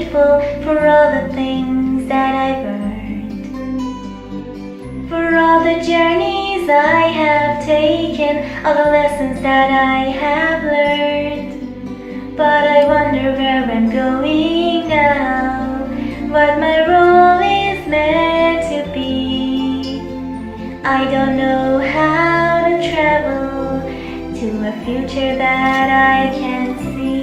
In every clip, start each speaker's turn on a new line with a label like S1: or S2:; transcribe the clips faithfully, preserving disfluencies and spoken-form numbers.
S1: grateful for all the things that I've earned, for all the journeys I have taken, all the lessons that I have learned. But I wonder where I'm going now, what my role is meant to be. I don't know how to travel to a future that I can see.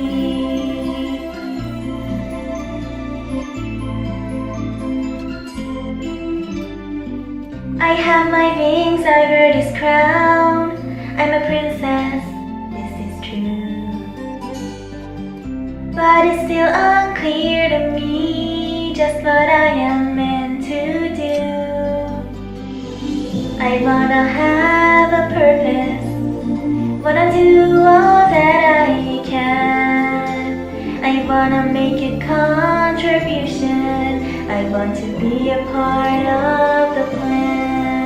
S1: I have my wings, I wear this crown. I'm a princess, this is true. But it's still unclear to me just what I am meant to do. I wanna have a purpose, wanna do all that I can. I wanna make a contribution, I want to be a part of the plan.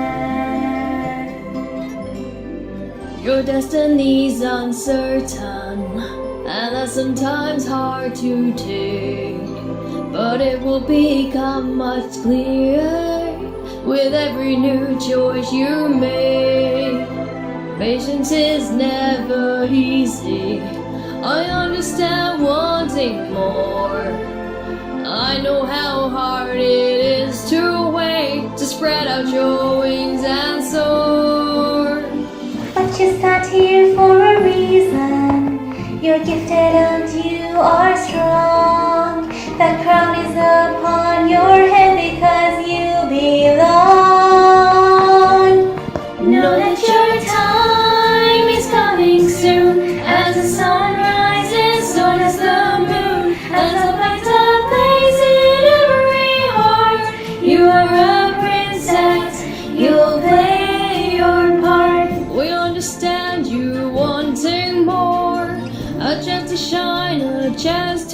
S2: Your destiny's uncertain, and that's sometimes hard to take, but it will become much clearer with every new choice you make. Patience is never easy, I understand wanting more. I know how hard it is to wait, to spread out your wings and soar.
S1: But you start here for a reason, you're gifted and you are strong. That crown is upon your head because you belong. Know that your time is coming soon. As the sun rises, so does the moon. As the light of blaze in every heart, you are a princess, you'll play your part.
S2: We understand you wanting more, a chance to shine, a chance